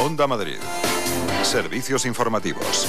Onda Madrid. Servicios informativos.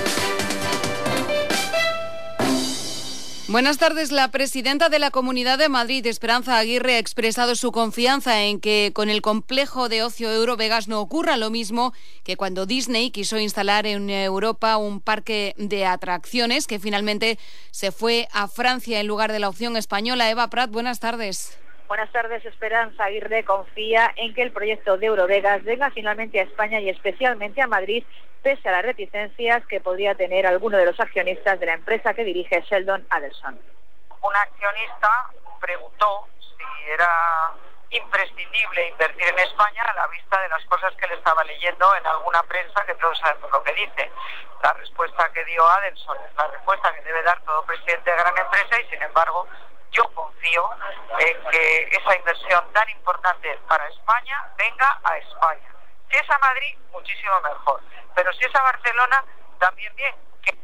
Buenas tardes. La presidenta de la Comunidad de Madrid, Esperanza Aguirre, ha expresado su confianza en que con el complejo de ocio Eurovegas no ocurra lo mismo que cuando Disney quiso instalar en Europa un parque de atracciones que finalmente se fue a Francia en lugar de la opción española. Eva Prat, buenas tardes. Buenas tardes. Esperanza Aguirre confía en que el proyecto de Eurovegas venga finalmente a España y especialmente a Madrid, pese a las reticencias que podría tener alguno de los accionistas de la empresa que dirige Sheldon Adelson. Un accionista preguntó si era imprescindible invertir en España a la vista de las cosas que le estaba leyendo en alguna prensa, que todos sabemos lo que dice. La respuesta que dio Adelson es la respuesta que debe dar todo presidente de gran empresa y, sin embargo, yo confío en que esa inversión tan importante para España venga a España. Si es a Madrid, muchísimo mejor. Pero si es a Barcelona, también bien.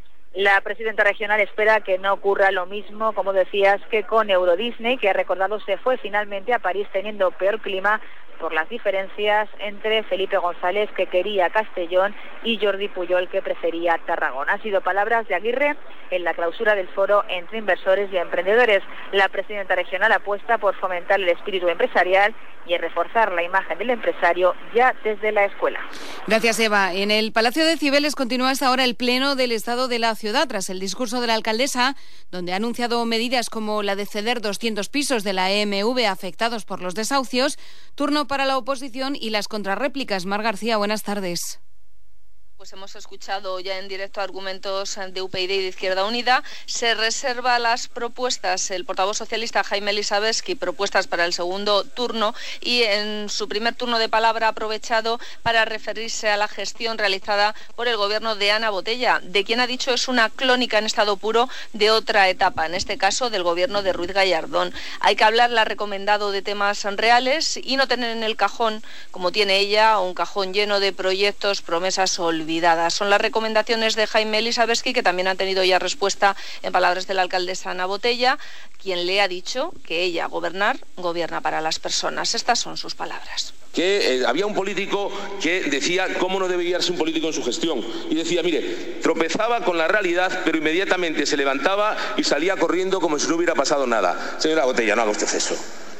La presidenta regional espera que no ocurra lo mismo, como decías, que con Euro Disney, que ha recordado se fue finalmente a París teniendo peor clima por las diferencias entre Felipe González, que quería Castellón, y Jordi Puyol, que prefería Tarragona. Han sido palabras de Aguirre en la clausura del foro entre inversores y emprendedores. La presidenta regional apuesta por fomentar el espíritu empresarial y en reforzar la imagen del empresario ya desde la escuela. Gracias, Eva. En el Palacio de Cibeles continúa hasta ahora el pleno del Estado de la Ciudad tras el discurso de la alcaldesa, donde ha anunciado medidas como la de ceder 200 pisos de la EMV afectados por los desahucios. Turno para la oposición y las contrarréplicas. Mar García, buenas tardes. Pues hemos escuchado ya en directo argumentos de UPyD y de Izquierda Unida. Se reserva las propuestas el portavoz socialista Jaime Elisabetsky, propuestas para el segundo turno, y en su primer turno de palabra ha aprovechado para referirse a la gestión realizada por el gobierno de Ana Botella, de quien ha dicho es una clónica en estado puro de otra etapa, en este caso del gobierno de Ruiz Gallardón. Hay que hablar, la ha recomendado, de temas reales y no tener en el cajón, como tiene ella, un cajón lleno de proyectos, promesas olvidadas. Son las recomendaciones de Jaime Elisabetsky, que también han tenido ya respuesta en palabras de la alcaldesa Ana Botella, quien le ha dicho que ella gobierna para las personas. Estas son sus palabras. Que había un político que decía cómo no debe guiarse un político en su gestión. Y decía, mire, tropezaba con la realidad, pero inmediatamente se levantaba y salía corriendo como si no hubiera pasado nada. Señora Botella, no haga usted eso.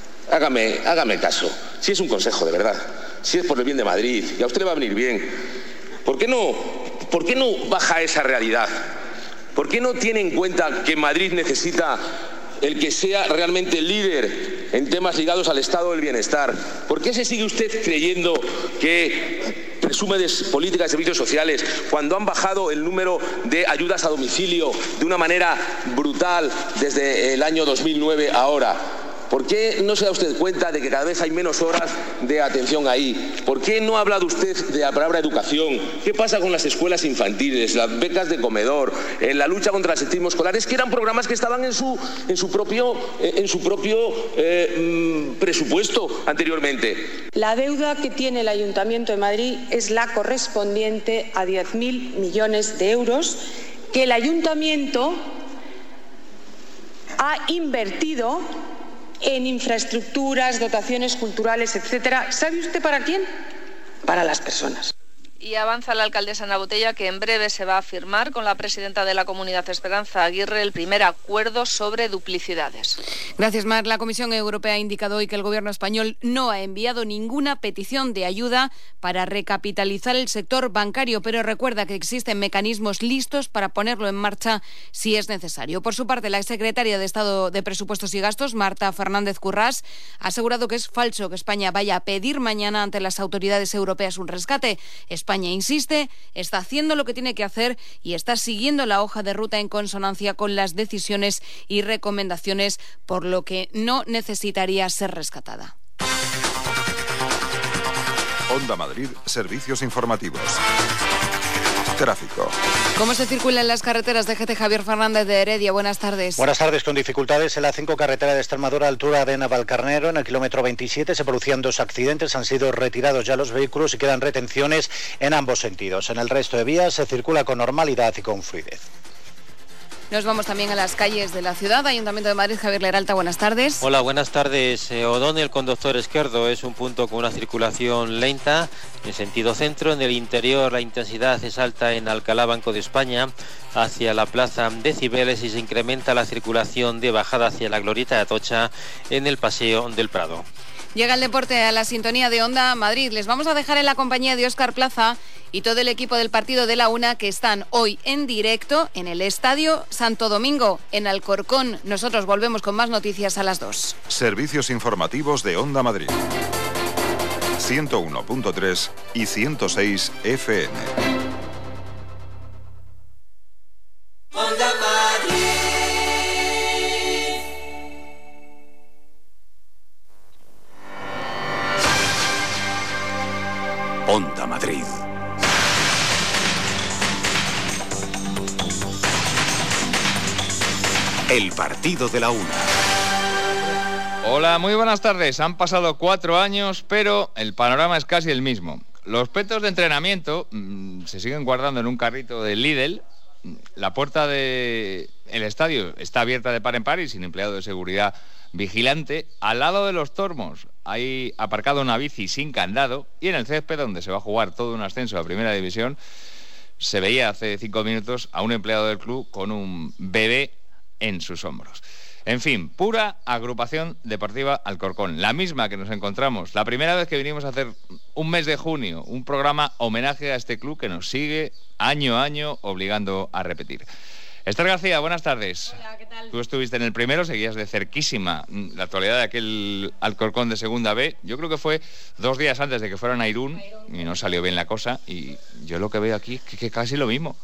Hágame caso. Si es un consejo, de verdad. Si es por el bien de Madrid, y a usted le va a venir bien. ¿Por qué no baja esa realidad? ¿Por qué no tiene en cuenta que Madrid necesita el que sea realmente líder en temas ligados al estado del bienestar? ¿Por qué se sigue usted creyendo que presume de política de servicios sociales cuando han bajado el número de ayudas a domicilio de una manera brutal desde el año 2009 a ahora? ¿Por qué no se da usted cuenta de que cada vez hay menos horas de atención ahí? ¿Por qué no ha hablado usted de la palabra educación? ¿Qué pasa con las escuelas infantiles, las becas de comedor, en la lucha contra el absentismo escolar? Es que eran programas que estaban en su propio presupuesto anteriormente. La deuda que tiene el Ayuntamiento de Madrid es la correspondiente a 10.000 millones de euros que el Ayuntamiento ha invertido en infraestructuras, dotaciones culturales, etcétera. ¿Sabe usted para quién? Para las personas. Y avanza la alcaldesa Ana Botella que en breve se va a firmar con la presidenta de la Comunidad, Esperanza Aguirre, el primer acuerdo sobre duplicidades. Gracias, Mar. La Comisión Europea ha indicado hoy que el gobierno español no ha enviado ninguna petición de ayuda para recapitalizar el sector bancario, pero recuerda que existen mecanismos listos para ponerlo en marcha si es necesario. Por su parte, la exsecretaria de Estado de Presupuestos y Gastos, Marta Fernández Currás, ha asegurado que es falso que España vaya a pedir mañana ante las autoridades europeas un rescate. España insiste, está haciendo lo que tiene que hacer y está siguiendo la hoja de ruta en consonancia con las decisiones y recomendaciones, por lo que no necesitaría ser rescatada. Onda Madrid, servicios informativos. Tráfico. ¿Cómo se circula en las carreteras de GT? Javier Fernández de Heredia, buenas tardes. Buenas tardes, con dificultades en la 5 carretera de Extremadura, altura de Navalcarnero, en el kilómetro 27 se producían 2 accidentes, han sido retirados ya los vehículos y quedan retenciones en ambos sentidos. En el resto de vías se circula con normalidad y con fluidez. Nos vamos también a las calles de la ciudad. Ayuntamiento de Madrid, Javier Leralta, buenas tardes. Hola, buenas tardes. O'Donnell con Doctor Esquerdo es un punto con una circulación lenta en sentido centro. En el interior la intensidad es alta en Alcalá, Banco de España, hacia la Plaza de Cibeles, y se incrementa la circulación de bajada hacia la Glorieta de Atocha en el Paseo del Prado. Llega el deporte a la sintonía de Onda Madrid. Les vamos a dejar en la compañía de Óscar Plaza y todo el equipo del partido de la UNA, que están hoy en directo en el Estadio Santo Domingo, en Alcorcón. Nosotros volvemos con más noticias a las 2. Servicios informativos de Onda Madrid. 101.3 y 106 FM. Onda Madrid. Onda Madrid. El partido de la UNA. Hola, muy buenas tardes. Han pasado 4 años, pero el panorama es casi el mismo. Los petos de entrenamiento se siguen guardando en un carrito del Lidl. La puerta del estadio está abierta de par en par y sin empleado de seguridad vigilante. Al lado de los tormos hay aparcado una bici sin candado, y en el césped, donde se va a jugar todo un ascenso a Primera División, se veía hace 5 minutos a un empleado del club con un bebé en sus hombros. En fin, pura agrupación deportiva Alcorcón, la misma que nos encontramos la primera vez que vinimos a hacer un mes de junio, un programa homenaje a este club que nos sigue año a año obligando a repetir. Esther García, buenas tardes. Hola, ¿qué tal? Tú estuviste en el primero, seguías de cerquísima la actualidad de aquel Alcorcón de Segunda B. Yo creo que fue 2 días antes de que fueran a Irún y no salió bien la cosa, y yo lo que veo aquí es que casi lo mismo.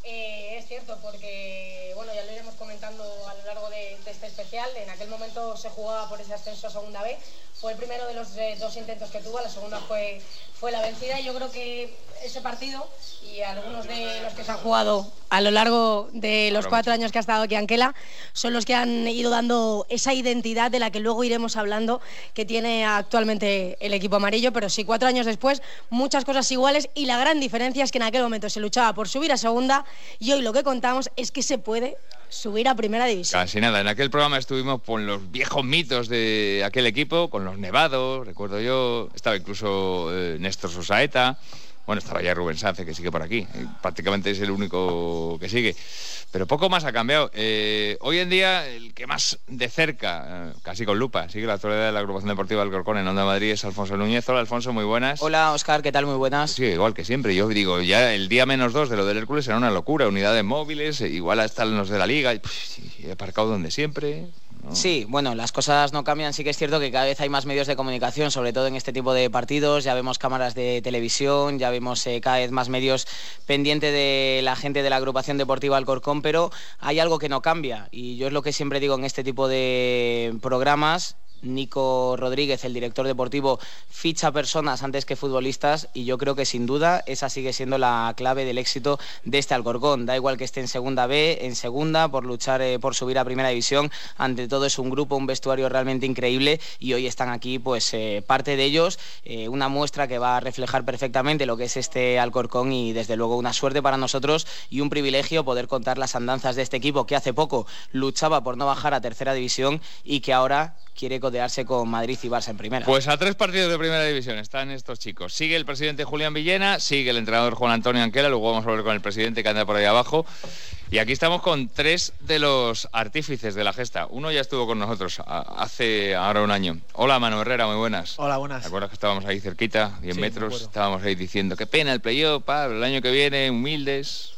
Es cierto, porque bueno, ya lo iremos comentando a lo largo de este especial. En aquel momento se jugaba por ese ascenso a Segunda B. Fue el primero de los 2 intentos que tuvo, la segunda fue la vencida, y yo creo que ese partido, y algunos de los que se han jugado a lo largo de los 4 años que ha estado aquí Anquela, son los que han ido dando esa identidad de la que luego iremos hablando, que tiene actualmente el equipo amarillo. Pero sí, 4 años después, muchas cosas iguales, y la gran diferencia es que en aquel momento se luchaba por subir a segunda, y hoy lo que contamos es que se puede subir a Primera División. Casi nada. En aquel programa estuvimos con los viejos mitos de aquel equipo, con los Nevados, recuerdo yo, estaba incluso Néstor Sosaeta. Bueno, estaba ya Rubén Sánchez, que sigue por aquí. Prácticamente es el único que sigue. Pero poco más ha cambiado. Hoy en día, el que más de cerca, casi con lupa, sigue la actualidad de la agrupación deportiva Alcorcón en Onda Madrid es Alfonso Núñez. Hola, Alfonso, muy buenas. Hola, Óscar, ¿qué tal? Muy buenas. Sí, igual que siempre. Yo digo, ya el día -2 de lo del Hércules será una locura. Unidades móviles, igual hasta los de la Liga. He aparcado donde siempre. ¿no? Sí, bueno, las cosas no cambian. Sí que es cierto que cada vez hay más medios de comunicación, sobre todo en este tipo de partidos. Ya vemos cámaras de televisión, ya vemos cada vez más medios pendientes de la gente de la agrupación deportiva Alcorcón, pero hay algo que no cambia, y yo es lo que siempre digo en este tipo de programas. Nico Rodríguez, el director deportivo, ficha personas antes que futbolistas, y yo creo que sin duda esa sigue siendo la clave del éxito de este Alcorcón. Da igual que esté en Segunda B, en Segunda, por luchar por subir a Primera División. Ante todo es un grupo, un vestuario realmente increíble, y hoy están aquí pues parte de ellos, una muestra que va a reflejar perfectamente lo que es este Alcorcón, y desde luego una suerte para nosotros y un privilegio poder contar las andanzas de este equipo que hace poco luchaba por no bajar a Tercera División y que ahora quiere codearse con Madrid y Barça en Primera. Pues a 3 partidos de Primera División están estos chicos. Sigue el presidente Julián Villena, sigue el entrenador Juan Antonio Anquela, luego vamos a hablar con el presidente que anda por ahí abajo. Y aquí estamos con 3 de los artífices de la gesta. Uno ya estuvo con nosotros hace ahora un año. Hola, Manu Herrera, muy buenas. Hola, buenas. ¿Te acuerdas que estábamos ahí cerquita, 10 sí, metros? Estábamos ahí diciendo, qué pena el playoff, el año que viene, humildes,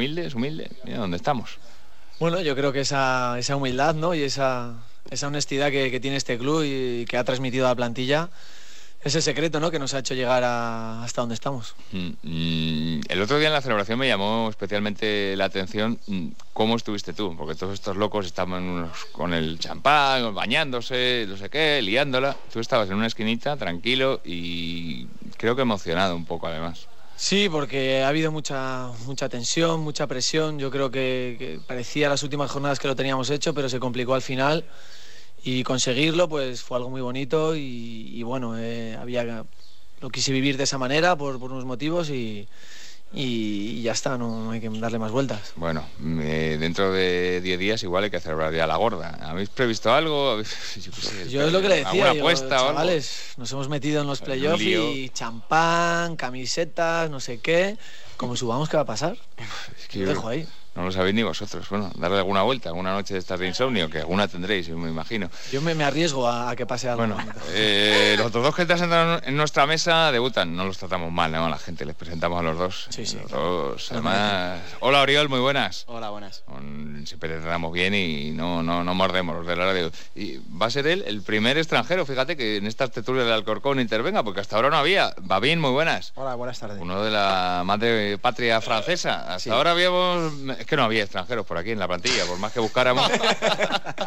mira dónde estamos. Bueno, yo creo que esa humildad, ¿no? Y esa honestidad que tiene este club y que ha transmitido a la plantilla es el secreto, ¿no?, que nos ha hecho llegar hasta donde estamos. El otro día en la celebración me llamó especialmente la atención cómo estuviste tú, porque todos estos locos estaban con el champán, bañándose, no sé qué, liándola. Tú estabas en una esquinita, tranquilo, y creo que emocionado un poco además. Sí, porque ha habido mucha tensión, mucha presión. Yo creo que parecía las últimas jornadas que lo teníamos hecho, pero se complicó al final, y conseguirlo pues fue algo muy bonito, y bueno, lo quise vivir de esa manera por unos motivos, y y ya está, no hay que darle más vueltas. Bueno, dentro de 10 días igual hay que celebrar ya la gorda. ¿Habéis previsto algo? Yo es lo que le decía, ¿alguna apuesta chavales, nos hemos metido en los playoffs y champán, camisetas, no sé qué. Como subamos, ¿qué va a pasar? Es que lo dejo ahí. No lo sabéis ni vosotros. Bueno, darle alguna vuelta, alguna noche de estas de insomnio, que alguna tendréis, me imagino. Yo me arriesgo a que pase algo. Bueno, los otros dos que están sentados en nuestra mesa debutan. No los tratamos mal, ¿no? A la gente les presentamos a los dos. Sí. Los dos, además... Hola, Oriol, muy buenas. Hola, buenas. Siempre te tratamos bien y no mordemos los de la radio. Y va a ser él el primer extranjero, fíjate, que en estas tertulias del Alcorcón intervenga, porque hasta ahora no había. Babín, muy buenas. Hola, buenas tardes. Uno de la madre patria francesa. Hasta ahora habíamos... Es que no había extranjeros por aquí en la plantilla, por más que buscáramos.